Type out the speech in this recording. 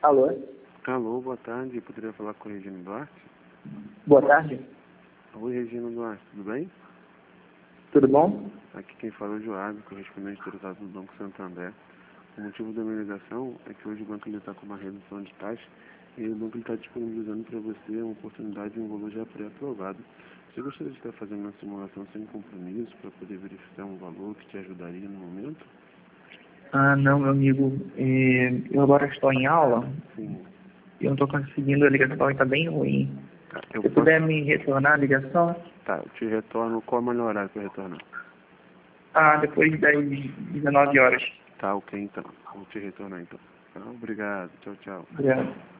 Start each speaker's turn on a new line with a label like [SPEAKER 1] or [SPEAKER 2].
[SPEAKER 1] Alô?
[SPEAKER 2] Alô, boa tarde. Poderia falar com a Regina Duarte?
[SPEAKER 1] Boa tarde.
[SPEAKER 2] Oi, Regina Duarte, tudo bem?
[SPEAKER 1] Tudo bom?
[SPEAKER 2] Aqui quem fala é o Joab, correspondente autorizado do Banco Santander. O motivo da minha ligação é que hoje o banco está com uma redução de taxa e o banco está disponibilizando para você uma oportunidade de um valor já pré-aprovado. Você gostaria de estar fazendo uma simulação sem compromisso para poder verificar um valor que te ajudaria no momento?
[SPEAKER 1] Ah, não, meu amigo. Eu agora estou em aula
[SPEAKER 2] Sim.
[SPEAKER 1] e eu não estou conseguindo, a ligação está bem ruim.
[SPEAKER 2] Tá,
[SPEAKER 1] Se puder me retornar a ligação?
[SPEAKER 2] Tá, eu te retorno. Qual é o melhor horário para retornar?
[SPEAKER 1] Depois das 19 horas.
[SPEAKER 2] Tá, ok então. Vou te retornar então. Tá, obrigado. Tchau, tchau.
[SPEAKER 1] Obrigado.